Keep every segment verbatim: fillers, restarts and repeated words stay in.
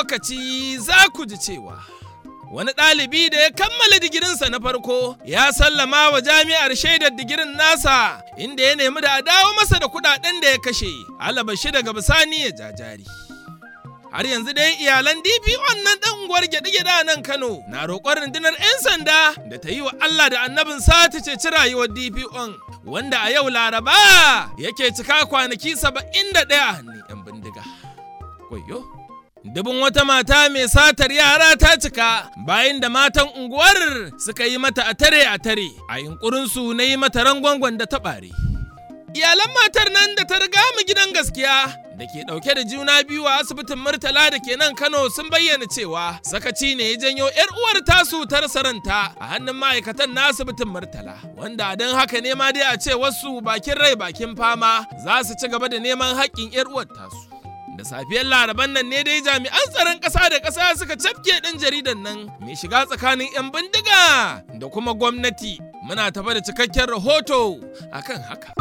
lokaci za ku ji cewa wani ɗalibi da ya kammala digirinsa na farko ya sallama wa jami'ar shaidar digirin nasa inda ya nemi da a dawo masa da kuɗaɗen da ya kashe, alabashi daga bisani ya jajari. Har yanzu dai iyalan D P O nan ɗan unguwar gyaɗe-gyaɗe nan Kano na roƙon rundunar 'yan sanda da ta yi wa Allah da annabin sa ta ceci rayuwar D P O wanda a yau Laraba yake cika kwanaki saba'in da ɗaya a hannun 'yan bindiga. Wayo. Dubin wata mata mai satar yara ta cika bayan da matan unguwar suka yi mata a tare a tare a yunkurinsu na yi mata rangwangwan da ta ɓare. Iyalan matar nan da ta riga mu gidan gaskiya da ke ɗauke da juna biyu a asibitin Murtala da ke nan Kano sun bayyana cewa sakaci ne ya janyo 'yar uwar tasu ta rasa ranta a hannun ma'aikatan na asibitin Murtala, wanda don haka ne ma dai a ce wasu bakin rai bakin fama za su ci gaba da neman haƙƙin 'yar uwar tasu. Da safiyar Laraban nan ne dai jami'an tsaron ƙasa da ƙasa suka cafke ɗin jaridan nan mai shiga tsakanin 'yan bindiga da kuma gwamnati. Muna tafa da cikakken rahoto akan haka.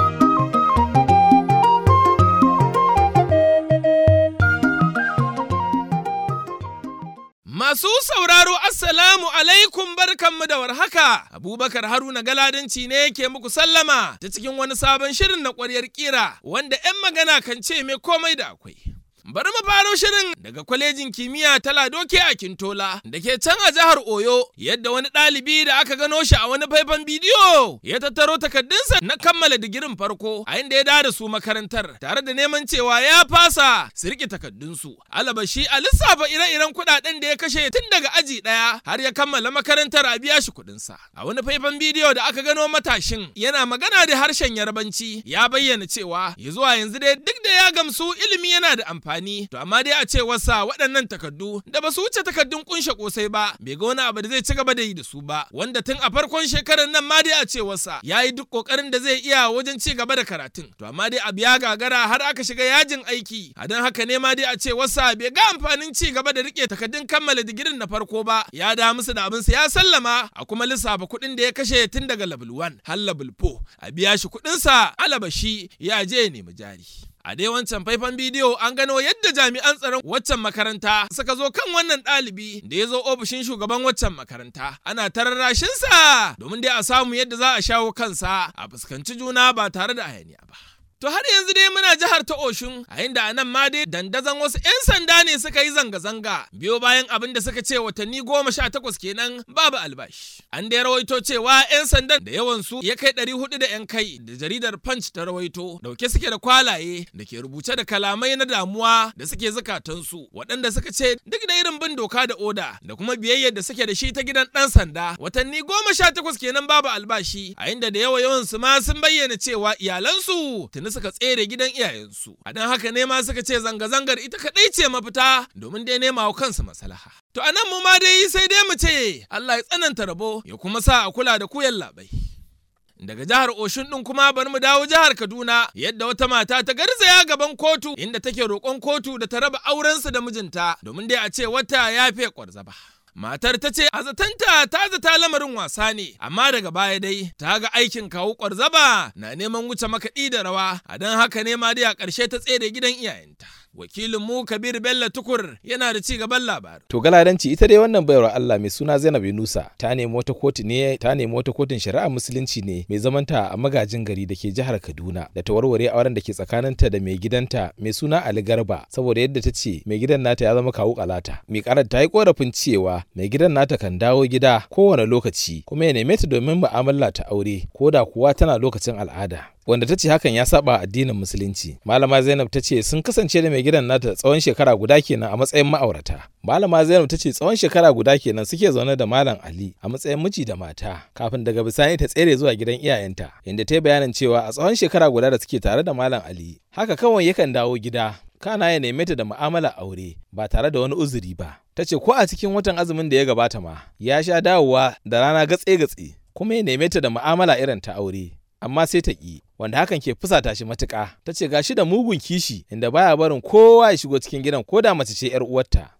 Masu sauraro Assalamu alaikum barkanmu da warhaka. Abubakar Haruna Galadanci ne yake muku sallama ta cikin wani sabon shirin na ƙwaryar ƙira wanda 'yan magana kan ce mai komai da akwai. Bari mu faro shirin daga kwalejin kimiyya ta Ladoke a Kintola da ke can a jihar Oyo, yadda wani ɗalibi da aka gano shi a wani faifan bidiyo ya tattaro takardunsa na kammala digirin farko a inda ya dada su makarantar tare da neman cewa ya fasa su riƙe takardunsu. Alabashi a lissafa ire-iren kuɗaɗen da ya kashe tun daga aji ɗaya har ya kammala makarantar a biya shi kuɗinsa. A wani faifan bidiyo da aka gano matashin yana magana da harshen Yarbanci ya bayyana cewa ya zuwa yanzu dai duk da ya gamsu ilimi yana da amfani. To amma dai a ce wasa waɗannan takardu da ba su wuce takardun kunshe kosai ba, bai ga wani abu da zai ci gaba da yi da su ba, wanda tun a farkon shekarar nan ma dai a ce wasa ya yi duk ƙoƙarin da zai iya wajen ci gaba da karatun. To amma dai abu ya gagara har aka shiga yajin aiki, a don haka ne ma dai a ce wasa bai ga amfanin ci gaba da riƙe takardun kammala digirin na farko ba, ya da musu da abinsa ya sallama a kuma lissafa kuɗin da ya kashe tun daga level one har level four a biya shi kuɗinsa, alabashi ya je ya nemi jari. A dai wancan faifan bidiyo an gano yadda jami'an tsaron waccan makaranta suka zo kan wannan ɗalibi da ya zo ofishin shugaban waccan makaranta. Ana tararrashinsa domin dai a samu yadda za a shawo kansa a fuskanci juna ba tare da hayaniya ba. To har yanzu dai muna jihar ta Oshun, a inda a nan ma dai dandazon wasu 'yan sanda ne suka yi zanga-zanga biyo bayan abin da suka ce watanni goma sha takwas kenan babu albashi. An dai rawaito cewa 'yan sandan da yawansu ya kai ɗari hudu da 'yan kai da jaridar Punch ta rawaito dauke suke da kwalaye da ke rubuce da kalamai na damuwa da suke zukatansu, waɗanda suka ce duk da irin bin doka da oda da kuma biyayyar da suke da shi ta gidan ɗan sanda watanni goma sha takwas kenan babu albashi, a inda da yawa yawansu ma sun bayyana cewa iyalansu tuni suka tsere gidan iyayensu. A don haka ne ma suka ce zanga-zangar ita kaɗai ce mafita domin dai nema wa kansu maslaha. To anan mu ma dai sai dai mu ce Allah ya tsananta rabo ya kuma sa a kula da kuyan labai. Daga jihar Oshun ɗin kuma bari mu dawo jihar Kaduna, yadda wata mata ta garzaya gaban kotu inda take roƙon kotu da ta raba aurensu da mijinta domin dai a ce wata ya fiye ƙwarzaba. Matar ta ce a zatanta ta zata lamarin wasa ne, amma daga baya dai ta ga aikin kawo ƙwarzaba na neman wuce makaɗi da rawa, a don haka ne ma dai a ƙarshe ta tsere gidan iyayenta. Wakilin mu Kabir Bello Tukur yana da ci gaban labarin. To Galadanci ita dai wannan baiwar Allah mai suna Zainab Yunusa ta nemi wata kotu ne ta nemi wata kotun shari'a musulunci ne mai zamanta a magajin gari da ke jihar Kaduna da ta warware auren da ke tsakaninta da mai gidanta mai suna Ali Garba, saboda yadda ta ce mai gidan nata ya zama kawu kalata. Mai karar ta yi korafin cewa mai gidan nata kan dawo gida kowane lokaci kuma ya neme ta domin mu'amala ta aure ko da kuwa tana lokacin al'ada, wanda ta ce hakan ya saba addinin musulunci. Malama Zainab ta ce sun kasance da mai gidan nata tsawon shekara guda kenan a matsayin ma'aurata. Malama Zainab ta ce tsawon shekara guda kenan suke zaune da Malam Ali a matsayin miji da mata kafin daga bisani ta tsere zuwa gidan iyayenta, inda ta yi bayanin cewa a tsawon shekara guda da suke tare da Malam Ali haka kawai yakan dawo gida kana ya neme ta da mu'amala aure ba tare da wani uzuri ba. Ta ce ko a cikin watan azumin da ya gabata ma ya sha dawowa da rana gatse-gatse kuma ya neme ta da mu'amala irin ta aure, amma sai ta ƙi, wanda hakan ke fusata shi matuƙa. Ta ce gashi da mugun kishi inda baya barin kowa ya shigo cikin gidan ko da mace ce 'yar uwarta.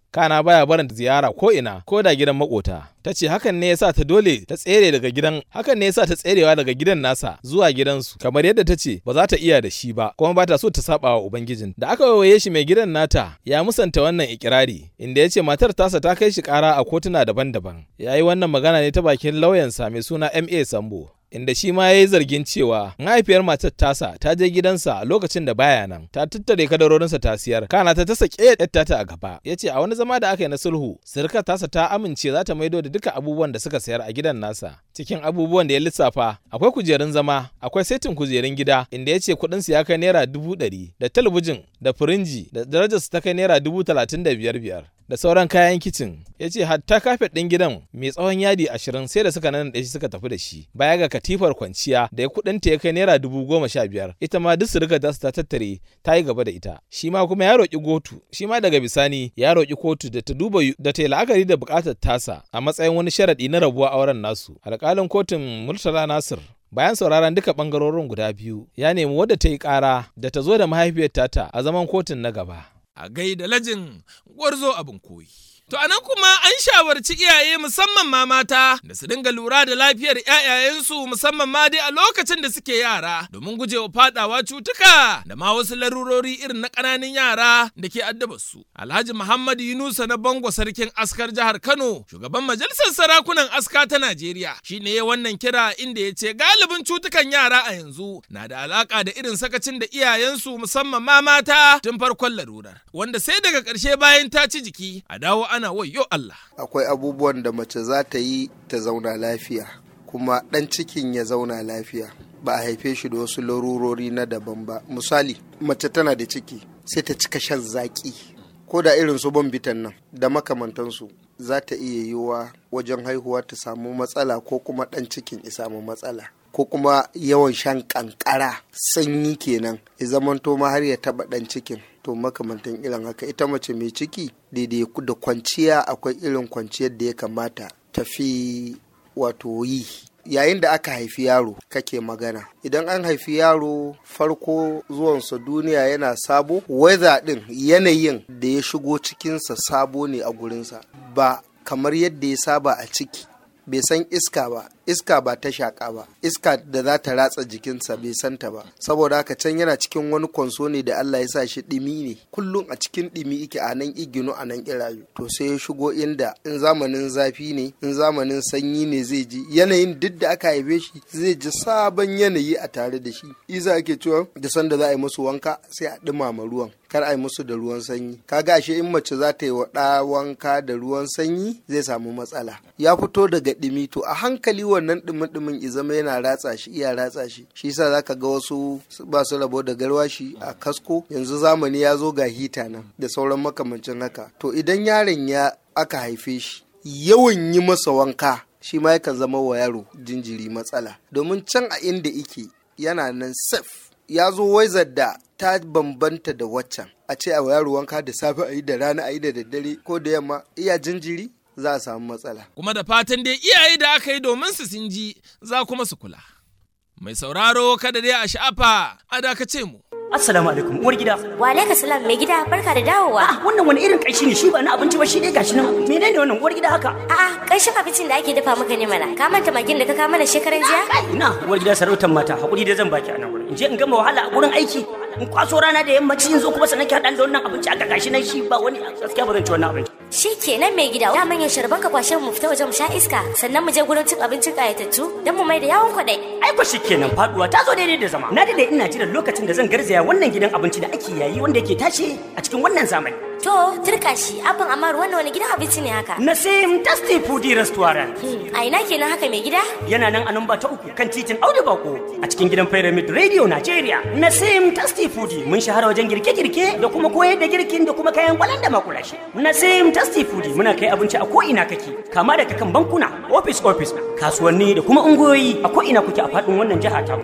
kana baya barin ziyara ko ina ko da gidan makota. Ta ce hakan ne yasa ta dole ta tsere daga gidan hakan ne yasa ta tserewa daga gidan nasa zuwa gidansu, kamar yadda ta ce ba za ta iya da shi ba kuma ba ta so ta saba wa ubangijin. Da aka waye shi mai gidan nata ya musanta wannan ikirari, inda ya ce matar tasa ta kai shi kara a kotuna daban-daban. Ya yi wannan magana ne ta bakin lauyansa mai suna M A Sambo, inda shi ma ya yi zargin cewa mahaifiyar matar tasa ta je gidansa a lokacin da baya nan, ta tattare kadarorinsa ta siyar, kana ta tasa ƙeyar ta a gaba. Ya ce a wani zama da aka yi na sulhu, sirkar tasa ta amince za ta maido da duka abubuwan da suka sayar a gidan nasa. Cikin abubuwan da ya lissafa akwai kujerun zama, akwai setin kujerun gida, inda ya ce kuɗinsu ya kai naira dubu ɗari, da talabijin da firinji da darajarsu ta kai naira dubu talatin da biyar biyar. Da sauran kayan kicin. Ya ce hatta kafet ɗin gidan mai tsawon yadi ashirin sai da suka nan da shi suka tafi da shi, baya ga katifar kwanciya da ya kuɗinta ya kai naira dubu goma sha biyar, ita ma duk su riga da su ta tattare ta yi gaba da ita. Shi ma kuma ya roƙi kotu, shi ma daga bisani ya roƙi kotu da ta duba da ta yi la'akari da buƙatar tasa a matsayin wani sharaɗi na rabuwa auren nasu. Alƙalin kotun Murtala Nasir, bayan sauraron duka ɓangarorin guda biyu, ya nemi wadda ta yi ƙara da ta zo da mahaifiyar tata a zaman kotun na gaba. A gaida lajin gwarzo abin koyi. To anan kuma an shawarci iyaye musamman ma mata da su dinga lura da lafiyar ƴaƴayensu musamman ma dai a lokacin da suke yara domin gujewa fadawa cutuka da ma wasu larurori irin na ƙananan yara da ke addabar su. Alhaji Muhammad Yunusa na Bango sarkin askar jihar Kano, shugaban majalisar sarakunan aska ta Najeriya, shine ya wannan kira inda ya ce galibin cutukan yara a yanzu na da alaka da irin sakacin da iyayensu musamman ma mata tun farkon larurar, wanda sai daga ƙarshe bayan ta ci jiki a dawo ana wayo Allah. Akwai abubuwan da mace za ta yi ta zauna lafiya, kuma ɗan cikin ya zauna lafiya, ba a haife shi da wasu larurori na daban ba. Misali, mace tana da ciki sai ta cika shan zaƙi, ko da irin su bombitan nan da makamantansu, za ta iya yiwuwa wajen haihuwa ta samu matsala, ko kuma ɗan cikin ya samu matsala, ko kuma yawan shan kankara, sanyi kenan, ya zamanto ma har ya taɓa ɗan cikin. To makamantan irin haka, ita mace mai ciki daidai da kwanciya akwai irin kwanciyar da ya kamata tafi wato yi. Yayin da aka haifi yaro kake magana, idan an haifi yaro farko zuwansa duniya yana sabo, weather din yanayin da ya shigo cikinsa sabo ne a gurinsa, ba kamar yadda ya saba a ciki. Bai san iska ba, iska ba ta shaƙa ba, iska da za ta ratsa jikinsa bai santa ba, saboda haka can yana cikin wani kwanso ne da Allah ya sa shi ɗimi ne, kullum a cikin ɗimi ike, a nan igino a nan irayu. To sai ya shigo inda in zamanin zafi ne, in zamanin sanyi ne, zai ji yanayin duk da aka haife shi zai ji sabon yanayi a tare da shi. Isa ake cewa da sanda za a yi musu wanka sai a ɗumama ruwan, kar a yi musu da ruwan sanyi. Kaga ashe in mace za ta yi wa ɗa wanka da ruwan sanyi zai samu matsala. Ya fito daga ɗimi, to a hankali wannan ɗumin-ɗumin ya zama yana ratsa shi, iya ratsa shi. Shi yasa zaka ga wasu ba su rabo da garwashi a kasko. Yanzu zamani ya zo ga hita nan da sauran makamancin haka. To idan yaron ya aka haife shi, yawan yi masa wanka shi ma yakan zama wa yaro jinjiri matsala, domin can a inda ike yana nan safe. Ya zo waizar da ta bambanta da waccan, a ce a yaro wanka da safe, a yi da rana, a yi da daddare ko da yamma, iya jinjiri za a samu matsala. Kuma da fatan dai iyaye da aka yi domin su sun ji za kuma su kula. Mai sauraro kada dai a sha'afa, a dakace mu. Assalamu alaikum uwar gida. Wa alaikum salam mai gida, barka da dawowa. Ah, wannan wani irin kaishi ne, shi ba na abinci ba, shi dai gashi nan. Menene wannan uwar gida haka? A'a, kaishin abincin da ake dafa maka ne mana. Ka manta magin da ka kawo mana shekaran jiya? Ina uwar gida sarautar mata, hakuri dai zan baki a nan wurin. In je in gama wahala a gurin aiki, in kwaso rana da yammaci in zo kuma sanan ki haɗa da wannan abinci, aka gashi nan shi ba wani, gaskiya ba zan ci wannan abinci. Shi kenan mai gida, da manyan sharban ka kwashe mu fita waje mu sha iska, sannan mu je gurin cin abincin kayatattu don mu mai da yawon kwaɗai. Ai ko shi kenan, faduwa ta zo daidai da zama. Na dade ina jiran lokacin da zan garzaya wannan gidan abinci da ake yayi wanda yake tashi a cikin wannan zamani. To, turka shi, abin Amar wannan wani gidan abinci ne haka? Nasim Tasty Foodie Restaurant. Hmm, a ina kenan haka mai gida? Yana nan a namba ta uku kan titin Audu Bako a cikin gidan Pyramid Radio Nigeria. Nasim Tasty Foodie mun shahara wajen girke-girke da kuma koyar da girkin da kuma kayan kwalan da makulashi. Nasim Tasty Foodie muna kai abinci a ko ina kake, kama daga kan bankuna, office office, kasuwanni da kuma ungoyi, a ko ina kuke a faɗin wannan jiha ta.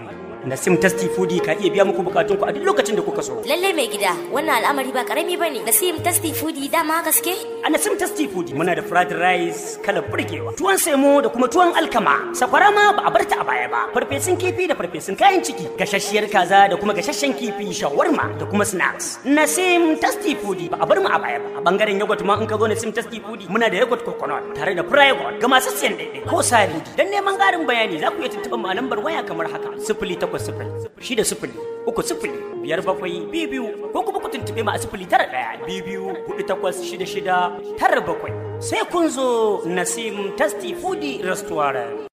Nasim Tasty Foodie ka iya biya muku bukatun ku a duk lokacin da kuka so. Lalle mai gida, wannan al'amari ba karami bane. Nasim Tasty Foodie dama gaske? A Nasim Tasty Foodie muna da fried rice kala burgewa, tuwon semo da kuma tuwon alkama. Sakwara ma ba a barta a baya ba. Farfesun kifi da farfesun kayan ciki, gashasshiyar kaza da kuma gashashen kifi, shawarma da kuma snacks. Nasim Tasty Foodie ba a bar mu a baya ba. A bangaren yogurt ma in ka zo Nasim Tasty Foodie muna da yogurt coconut tare da private ga masu siyan daidai ko sari. Dan neman ƙarin bayani za ku iya tuntuɓar mu a lambar waya kamar haka: sifili takwas sifili shida sifili uku sifili biyar bakwai biyu biyu ko kuma ku tuntuɓe mu a sifili tara ɗaya biyu biyu hudu takwas shida shida tara bakwai. Sai kun zo Nasim Tasty Foodie Restaurant.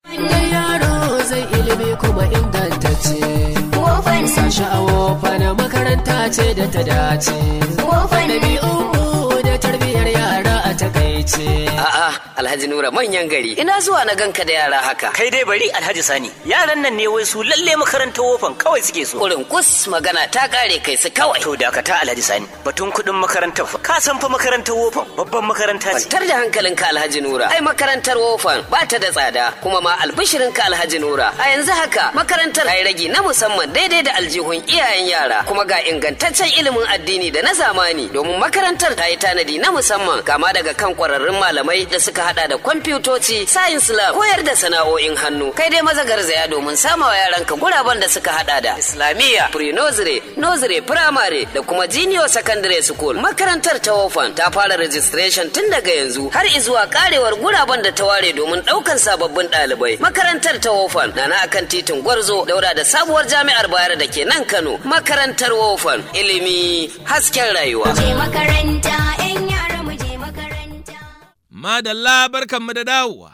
Yaro zai ilimi kuma ingantacce. Wofan sashi a wofan makaranta ce da ta dace. Wofan ɗabi'u da tarbiyyar yara a takaice. A'a, Alhaji Nura manyan gari. Ina zuwa na ganka da yara haka. Kai dai bari Alhaji Sani. Yaran nan ne wai su lalle makarantar wofan kawai suke so. Kurin kus magana ta kare kai su kawai. To dakata Alhaji Sani. Batun kuɗin makarantar fa. Ka san fa makarantar wofan babban makaranta ce. Kwantar da hankalinka Alhaji Nura. Ai makarantar wofan ba ta da tsada kuma ma albishirinka Alhaji Nura. A yanzu haka makarantar ta yi ragi na musamman daidai da aljihun iyayen yara kuma ga ingantaccen ilimin addini da na zamani domin makarantar ta yi tanadi na musamman kama daga kan kwararrun malamai da suka hada da kwamfutoci, science lab, koyar da sana'o'in hannu. Kai dai maza garzaya domin samawa yaranka guraben da suka hada da Islamiyya, pre-nursery, nursery, primary da kuma junior secondary school. Makarantar ta Wofan ta fara registration tun daga yanzu har izuwa karewar guraben da ta ware domin daukan sababbin ɗalibai. Makarantar ta Wofan na na akan titin Gwarzo daura da sabuwar jami'ar Bayero da ke nan Kano. Makarantar Wofan, ilimi hasken rayuwa. Je makaranta, 'yan yara mu je makaranta. Madalla barkanmu da dawowa.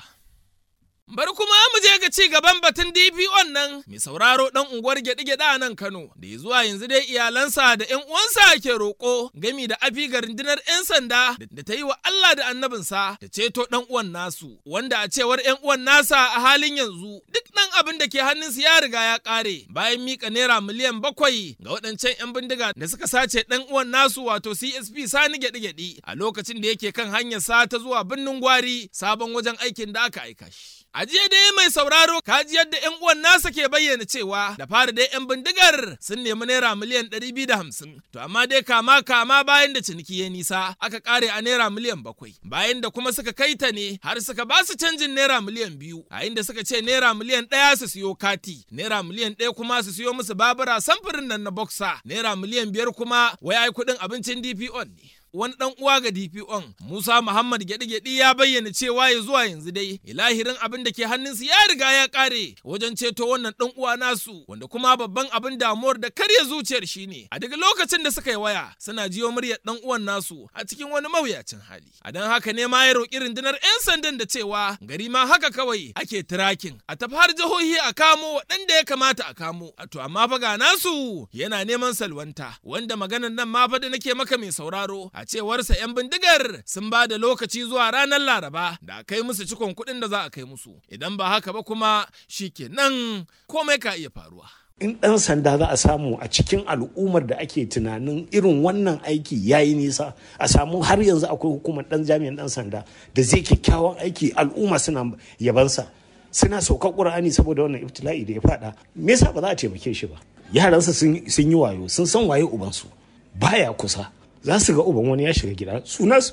Bari kuma mu je ga ci gaban batun D P O nan mai sauraro dan unguwar gyaɗe-gyaɗe a nan Kano da ya zuwa yanzu dai iyalansa da ƴan uwansa ke roƙo gami da afi ga rundunar ƴan sanda da ta yi wa Allah da annabinsa da ceto ɗan uwan nasu wanda a cewar ƴan uwan nasa a halin yanzu duk ɗan abin da ke hannunsu ya riga ya ƙare bayan mika naira miliyan bakwai ga waɗancan ƴan bindiga da suka sace ɗan uwan nasu wato C S P Sani gyaɗe-gyaɗe a lokacin da yake kan hanyar sa ta zuwa birnin Gwari sabon wajen aikin da aka aika shi. A jiya dai mai sauraro kaji yadda 'yan uwan nasa ke bayyana cewa da fara dai 'yan bindigar sun nemi naira miliyan ɗari biyu da hamsin. To amma dai kama kama bayan da ciniki ya nisa aka kare a naira miliyan bakwai. Bayan da kuma suka kai ta ne har suka ba su canjin naira miliyan biyu. A inda suka ce naira miliyan ɗaya su siyo kati, naira miliyan ɗaya kuma su siyo musu babura samfurin nan na boxer, naira miliyan biyar kuma wai ai kuɗin abincin D P O ne. Wani ɗan uwa ga D P O Musa Muhammad Gyaɗe-gyaɗe ya bayyana cewa ya zuwa yanzu dai ilahirin abin da ke hannunsu ya riga ya ƙare wajen ceto wannan ɗan uwa nasu wanda kuma babban abin damuwar da karya zuciyar shine a daga lokacin da suka yi waya suna jiyo muryar ɗan uwan nasu a cikin wani mawuyacin hali. A don haka ne ma ya roƙi rundunar 'yan sandan da cewa gari ma haka kawai ake tirakin a tafi har jihohi a kamo waɗanda ya kamata a kamo. A to amma fa ga nasu yana neman salwanta wanda maganar nan ma fa da nake maka mai sauraro a cewarsa 'yan bindigar sun ba da lokaci zuwa ranar Laraba da a kai musu cikon kuɗin da za a kai musu. Idan ba haka ba kuma shi kenan komai ka iya faruwa. In ɗan sanda za a samu a cikin al'ummar da ake tunanin irin wannan aiki ya yi nisa, a samu har yanzu akwai hukumar ɗan jami'an ɗan sanda da zai kyakkyawan aiki al'umma suna yabansa. Suna saukar ƙur'ani saboda wannan ibtila'i da ya faɗa. Me yasa ba za a taimake shi ba? Yaransa sun yi wayo, sun san waye ubansu. Baya kusa. Za su ga uban wani ya shiga gida su nasu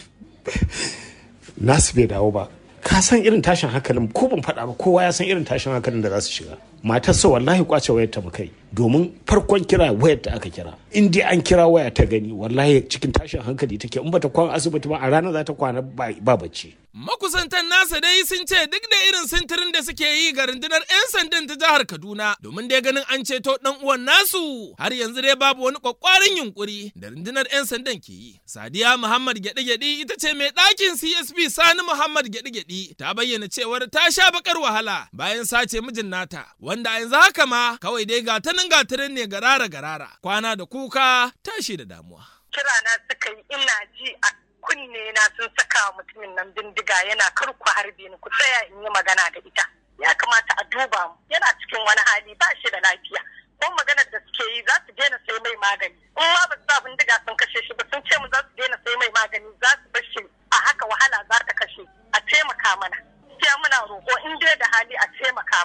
nasu bai dawo ba. Ka san irin tashin hankalin ko ban faɗa ba kowa ya san irin tashin hankalin da za su shiga. Matar sa wallahi kwace wayar ta mukai domin farkon kira wayar ta aka kira. In dai an kira waya ta gani wallahi cikin tashin hankali take in bata kwana asibiti ba a ranar za ta kwana ba bacci. Makusantan nasa dai sun ce duk da irin sintirin da suke yi ga rundunar 'yan sandan ta jihar Kaduna domin dai ganin an ceto dan uwan nasu har yanzu dai babu wani kwakwarin yunkuri da rundunar 'yan sandan ke yi. Sadiya Muhammad Gyaɗe-gyaɗe ita ce mai ɗakin C S P Sani Muhammad Gyaɗe-gyaɗe ta bayyana cewar ta sha bakar wahala bayan sace mijin nata wanda a yanzu haka ma kawai dai gatanin gatarin ne garara garara kwana da kuka tashi da damuwa. Kirana suka yi ina ji a kunne na sun saka wa mutumin nan bindiga yana kar ku harbe ni ku tsaya in yi magana da ita. Ya kamata a duba mu yana cikin wani hali ba shi da lafiya. Ko maganar da suke yi za su daina sai mai magani. In ma ba su sa bindiga sun kashe shi ba sun ce mu za su daina sai mai magani za su bar shi a haka wahala za ta kashe a taimaka mana. Sai muna roƙo in dai da hali a taimaka mana. To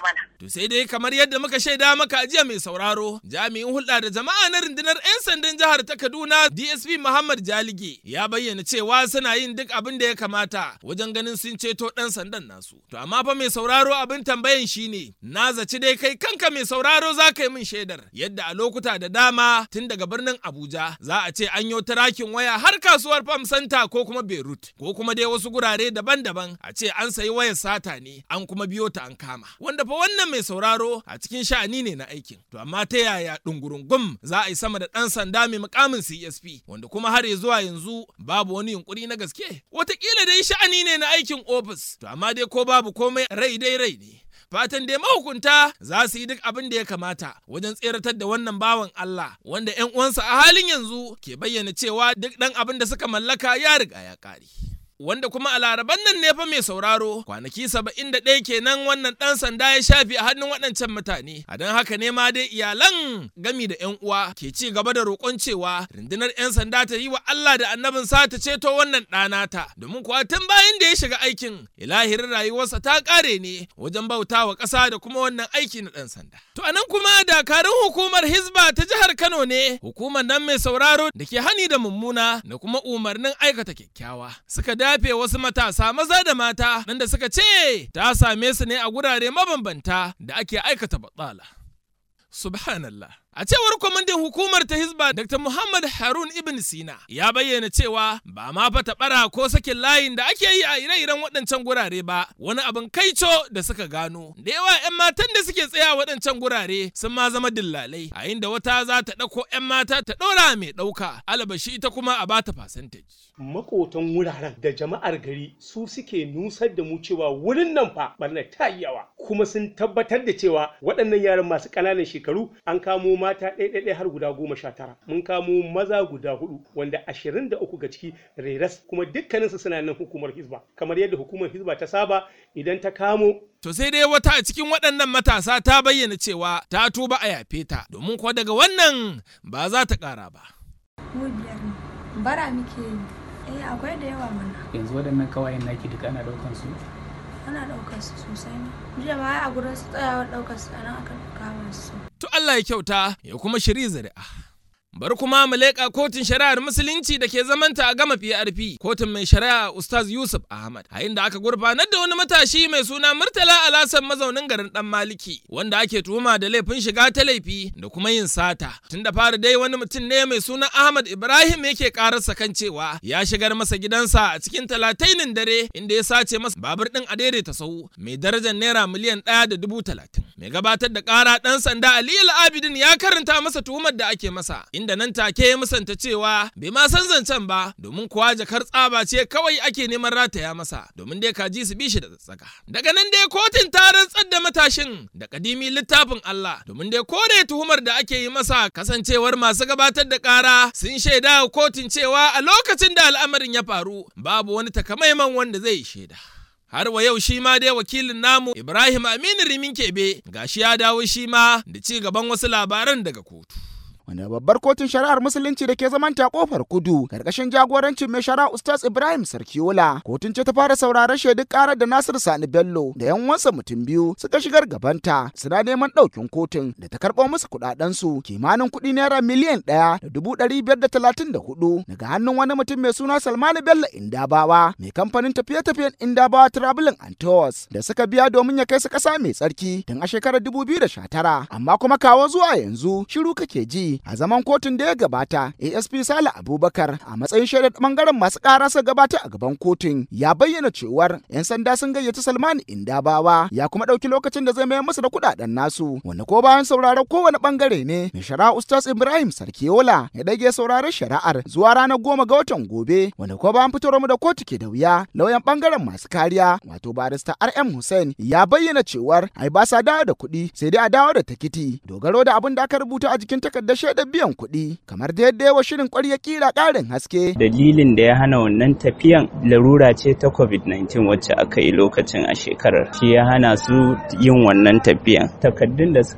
To sai dai kamar yadda muka shaida maka jiya mai sauraro, jami'in hulɗa da jama'a na rundunar 'yan sandan jihar ta Kaduna D S P Muhammad Jalige ya bayyana cewa suna yin duk abin da ya kamata wajen ganin sun ceto ɗan sandan nasu. To amma fa mai sauraro abin tambayan shine, na zaci dai kai kanka mai sauraro za ka yi min shaidar yadda a lokuta da dama tun daga birnin Abuja za a ce an yi tarakin waya har kasuwar Farm Center ko kuma Beirut ko kuma dai wasu gurare daban-daban a ce an sayi wayar sata ne an kuma biyo ta an kama. Wanda fa wannan mai sauraro a cikin sha'ani ne na aikin. To amma ta yaya dungurungum za a yi sama da ɗan sanda mai mukamin C S P wanda kuma har zuwa yanzu babu wani yunkuri na gaske? Wataƙila dai sha'ani ne na aikin ofis. To amma dai ko babu komai rai dai rai ne. Fatan dai mahukunta za su yi duk abin da ya kamata wajen tseratar da wannan bawan Allah wanda 'yan uwansa a halin yanzu ke bayyana cewa duk ɗan abin da suka mallaka ya riga ya ƙare. Wanda kuma a laraban nan ne fa mai sauraro kwanaki saba'in da ɗaya kenan wannan ɗan sanda ya shafi a hannun waɗancan mutane. A don haka ne ma dai iyalan gami da 'yan uwa ke ci gaba da roƙon cewa rundunar 'yan sanda ta yi wa Allah da annabin sa ta ceto wannan ɗanata. Domin kuwa tun bayan da ya shiga aikin ilahirin rayuwarsa ta ƙare ne wajen bauta wa ƙasa da kuma wannan aiki na ɗan sanda. To anan kuma dakarun hukumar Hizba ta jihar Kano ne hukumar nan mai sauraro da ke hani da mummuna da kuma umarnin aikata kyakkyawa suka dafe wasu matasa maza da mata nan da suka ce ta same su ne a gurare mabambanta da ake aikata batsala. Subhanallah. A cewar kwamandan hukumar ta Hizba Doctor Muhammad Harun Ibn Sina ya bayyana cewa ba ma fa taɓara ko sakin layin da ake yi a ire-iren waɗancan gurare ba wani abin kaico da suka gano. Da yawa 'yan matan da suke tsaya waɗancan gurare sun ma zama dillalai a inda wata za ta ɗauko 'yan mata ta ɗora mai ɗauka alabashi ita kuma a bata percentage. Makotan wuraren da jama'ar gari su suke nusar da mu cewa wurin nan fa barna ta yi yawa kuma sun tabbatar da cewa waɗannan yaran masu ƙananan shekaru an kamo mata ɗaya har guda goma sha tara mun kamo maza guda hudu wanda ashirin da uku ga ciki reras kuma dukkaninsu suna nan hukumar Hizba kamar yadda hukumar Hizba ta saba idan ta kamo. To sai dai wata a cikin waɗannan matasa ta bayyana cewa ta tuba a yafe ta domin kuwa daga wannan ba za ta ƙara ba. Mu biyar ne bara muke yi. Eh akwai da yawa mana. Yanzu waɗannan kawayen naki duka ana ɗaukan su? Ana ɗaukar su sosai ne. Jiya ma a gurin su tsayawa ɗaukar su anan aka kama su. To Allah ya kyauta ya kuma shiri zuri'a. Bar kuma mu leƙa kotun shari'ar musulunci da ke zamanta a gama P R P kotun mai shari'a Ustaz Yusuf Ahmad a inda aka gurfanar da wani matashi mai suna Murtala Alasan mazaunin garin Dan Maliki wanda ake tuhuma da laifin shiga ta laifi da kuma yin sata. Tun da fara dai wani mutum ne mai suna Ahmad Ibrahim yake kararsa kan cewa ya shigar masa gidansa a cikin talatainin dare inda ya sace masa babur din adaidaita sahu mai darajar naira miliyan ɗaya da dubu talatin. Mai gabatar da ƙara ɗan sanda Aliyu Abidin ya karanta masa tuhumar da ake masa inda nan take ya musanta cewa bai ma san zancen ba domin kuwa jakar tsaba ce kawai ake neman rataya masa domin dai kaji su bi shi da tsatsaka. Daga nan dai kotun ta rantsar da matashin da kadimi littafin Allah domin dai kore tuhumar da ake yi masa kasancewar masu gabatar da ƙara sun shaida wa kotun cewa a lokacin da al'amarin ya faru babu wani takamaiman wanda zai yi shaida. Har wa yau shi ma dai wakilin namu Ibrahim Aminu Rimin Kebe gashi ya dawo shi ma da ci gaban wasu labaran daga kotu. wanda babbar kotun shari'ar musulunci da ke zamanta kofar kudu karkashin jagorancin mai shari'a Ustaz Ibrahim Sarkiola. Kotun ce ta fara sauraron shaidun karar da Nasir Sani Bello da yan uwansa mutum biyu suka shigar gabanta suna neman ɗaukin kotun da ta karɓo musu kuɗaɗen su kimanin kuɗi naira miliyan ɗaya da dubu ɗari biyar da talatin da hudu daga hannun wani mutum mai suna Salmanu Bello Indabawa mai kamfanin tafiye-tafiyen Indabawa Traveling and Tours da suka biya domin ya kai su ƙasa mai tsarki tun a shekarar dubu biyu da sha tara, amma kuma kawo zuwa yanzu shiru kake ji. A zaman kotun da ya gabata, A S P Sale Abubakar a matsayin shaidar bangaren masu ƙara sa gabata a gaban kotun ya bayyana cewar 'yan sanda sun gayyaci Salmanu Indabawa ya kuma ɗauki lokacin da zai mayar musu da kuɗaɗen nasu, wanda ko bayan sauraron kowane bangare ne mai shari'a Ustaz Ibrahim Sarkiola ya dage sauraron shari'ar zuwa ranar goma ga watan gobe, wanda ko bayan fitowar mu da kotu ke da wuya lauyan bangaren masu kariya wato barista R M Hussein ya bayyana cewar ai ba sa dawo da kuɗi sai dai a dawo da tikiti dogaro da abin da aka rubuta a jikin takardar shaidar biyan kuɗi, kamar da yadda yawa shirin ƙwarya kira ƙarin haske. Dalilin da ya hana wannan tafiyan larura ce ta covid nineteen wacce aka yi lokacin a shekarar, shi ya hana su yin wannan tafiyan. Takardun da suka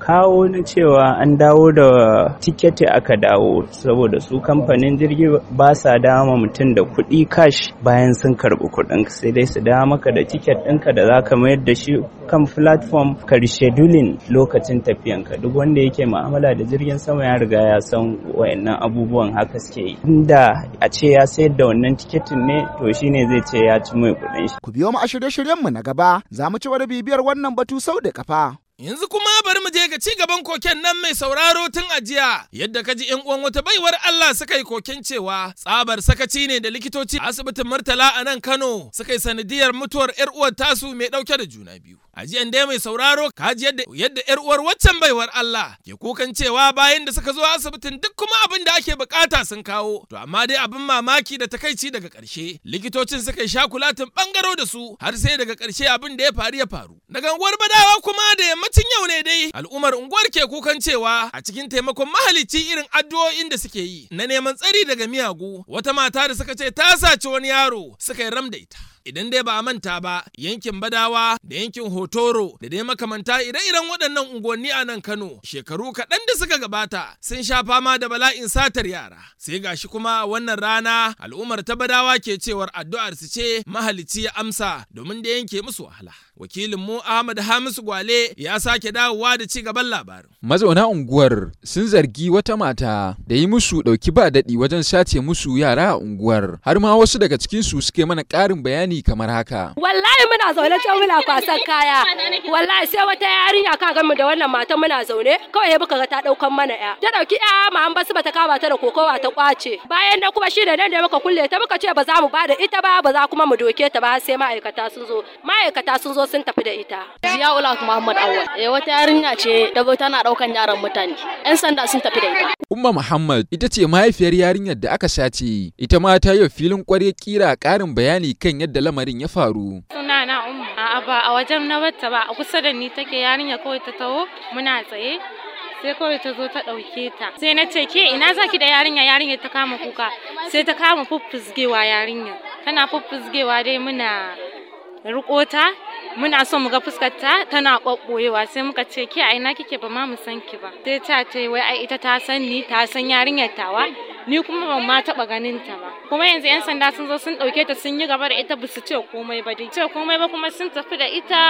kawo na cewa an dawo da tiketi aka dawo saboda su kamfanin jirgi ba sa dama mutum da kuɗi cash bayan sun karɓi kuɗin sai dai su dawo maka da tiket ɗinka da za ka mayar da shi kan platform ka rescheduling lokacin tafiyanka. Duk wanda yake mu'amala da jirgin sama ya riga ya san wayannan abubuwan haka suke yi. Inda a ce ya sayar da wannan tiketin ne to shine zai ce ya ci mai kuɗin shi. Ku biyo mu a shirye-shiryenmu na gaba za mu ci wani bibiyar wannan batu sau da kafa. Yanzu kuma bari mu je ga ci gaban koken nan mai sauraro tun ajiya yadda kaji yan uwan wata baiwar Allah suka yi koken cewa tsabar sakaci ne da likitoci a asibitin Murtala a nan Kano suka yi sanadiyar mutuwar yar uwar tasu mai dauke da juna biyu. Ajiyan dai mai sauraro kaji yadda yadda yar uwar waccan baiwar Allah ke kukan cewa bayan da suka zo asibitin duk kuma abin da ake bukata sun kawo to amma dai abin mamaki da takaici daga karshe likitocin suka yi shakulatin bangaro da su har sai daga karshe abin da ya faru ya faru. Daga unguwar Badawa kuma da yammacin yau ne dai al'ummar unguwar ke kukan cewa a cikin taimakon mahalicci irin addu'o'in da suke yi na neman tsari daga miyagu wata mata da suka ce ta saci wani yaro suka yi ram da ita. Idan dai ba a manta ba yankin Badawa da yankin Hotoro da dai makamanta ire-iren waɗannan unguwanni a nan Kano shekaru kaɗan da suka gabata sun sha fama da bala'in satar yara sai gashi kuma wannan rana al'ummar ta Badawa ke cewar addu'ar su ce mahalicci ya amsa domin da yanke musu wahala. Wakilin mu Ahmad Hamisu Gwale ya sake dawowa da ci gaban labarin. Mazauna unguwar sun zargi wata mata da yi musu ɗauki ba daɗi wajen sace musu yara a unguwar har ma wasu daga cikin su suke mana ƙarin bayani kamar haka. Wallahi muna zaune can muna kwasan kaya. Wallahi sai wata yarinya ka ga mu da wannan matan muna zaune kawai muka ga ta daukan mana ya. Ta dauki ya ma an basu bata kama ta da kokowa ta kwace. Bayan da kuma shi da nan da muka kulle ta muka ce ba za mu bada ita ba ba za kuma mu doke ta ba sai ma'aikata sun zo. Ma'aikata sun zo sun tafi da ita. Ziya Ulak Muhammad Awwal. Eh wata yarinya ce da tana daukan yaran mutane. Yan sanda sun tafi da ita. Umma Muhammad ita ce mahaifiyar yarinyar da aka sace. Ita ma ta yi filin ƙwarya kira ƙarin bayani kan yadda lamarin ya faru. Suna na Umma. A'a ba a wajen na batta ba a kusa da ni take yarinya kawai ta taho muna tsaye. Sai kawai ta zo ta ɗauke ta. Sai na ce ke ina zaki da yarinya yarinya ta kama kuka. Sai ta kama fuffusgewa yarinya. Tana fuffusgewa dai muna riko ta. Muna so mu ga fuskar ta tana kokkoyewa sai muka ce ke a ina kike ba ma mu san ki ba. Sai ta ce wai ai ita ta san ni ta san yarinyar tawa. Ni kuma ban ma taba ganin ta ba. Kuma yanzu yan sanda sun zo sun dauke ta sun yi gaba da ita bisu ce komai ba dai. Ce komai ba kuma sun tafi da ita.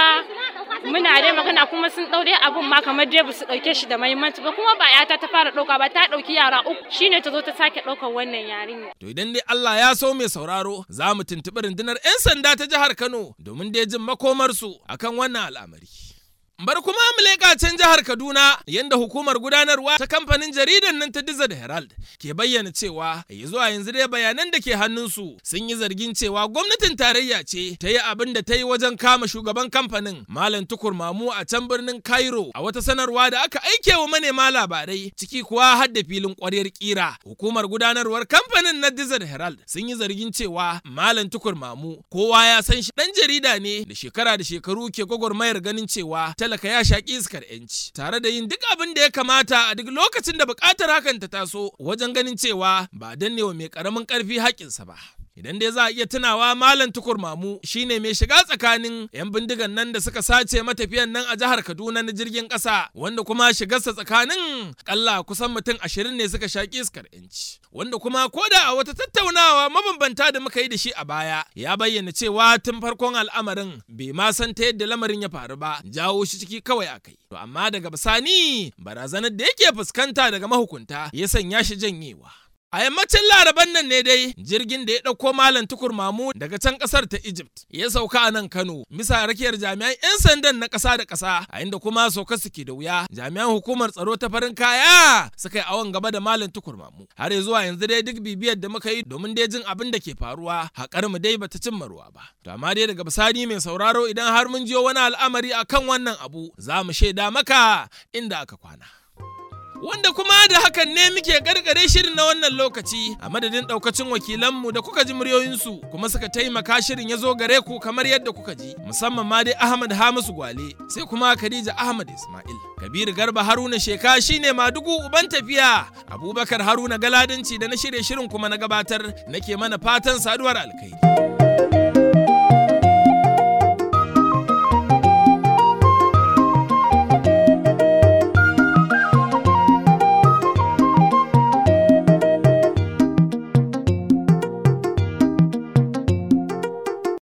Muna dai magana kuma sun daure abun ma kamar dai bisu dauke shi da muhimmanci ba kuma ba yata ta fara dauka ba ta dauki yara uku shine ta zo ta sake daukar wannan yarinya. To idan dai Allah ya so mai sauraro za mu tuntuɓi rundunar yan sanda ta jihar Kano domin dai jin makomar su akan wannan al'amari. Bar kuma mu leƙa can jihar Kaduna yanda hukumar gudanarwa ta kamfanin jaridan nan ta Diza da Herald ke bayyana cewa zuwa yanzu dai bayanan da ke hannunsu sun yi zargin cewa gwamnatin tarayya ce ta yi abin da ta yi wajen kama shugaban kamfanin Malam Tukur Mamu a can birnin Cairo a wata sanarwa da aka aike wa manema labarai ciki kuwa har da filin ƙwaryar kira. Hukumar gudanarwar kamfanin na Diza da Herald sun yi zargin cewa Malam Tukur Mamu kowa ya san shi dan jarida ne da shekara da shekaru ke gwagwarmayar ganin cewa talaka ya shaƙi iskar yanci tare da yin duk abin da ya kamata a duk lokacin da buƙatar hakan ta taso wajen ganin cewa ba danne wa mai ƙaramin ƙarfi haƙƙinsa ba. Idan dai za a iya tunawa Malam Tukur Mamu shine mai shiga tsakanin 'yan bindigan nan da suka sace matafiyan nan a jihar Kaduna na jirgin ƙasa wanda kuma shigarsa tsakanin kalla kusan mutum ashirin ne suka shaƙi iskar yanci. Wanda kuma koda a wata tattaunawa mabambanta da muka yi da shi a baya ya bayyana cewa tun farkon al'amarin bai ma san ta yadda lamarin ya faru ba jawo shi ciki kawai akai. To amma daga bisani barazanar da yake fuskanta daga mahukunta ya sanya shi janyewa. A yammacin Laraban nan ne dai jirgin da ya ɗauko Malam Tukur Mamu daga can ƙasar ta Egypt ya sauka a nan Kano bisa rakiyar jami'an 'yan sandan na ƙasa da ƙasa a inda kuma sauka suke da wuya jami'an hukumar tsaro ta farin kaya suka yi awon gaba da Malam Tukur Mamu har zuwa yanzu dai duk bibiyar da muka yi domin dai jin abin da ke faruwa haƙar mu dai bata cimma ruwa ba. To amma dai daga bisani mai sauraro idan har mun jiyo wani al'amari akan wannan abu za mu shaida maka inda aka kwana. Wanda kuma da hakan ne muke gargare shirin na wannan lokaci a madadin daukacin wakilanmu da kuka ji muryoyinsu kuma suka taimaka shirin ya zo gare ku kamar yadda kuka ji musamman ma dai Ahmad Hamisu Gwale sai kuma Khadija Ahmad Ismail. Kabiru Garba Haruna Sheka shine madugu uban tafiya. Abubakar Haruna Galadanci da na shirye shirin kuma na gabatar nake mana fatan saduwar alkhairi.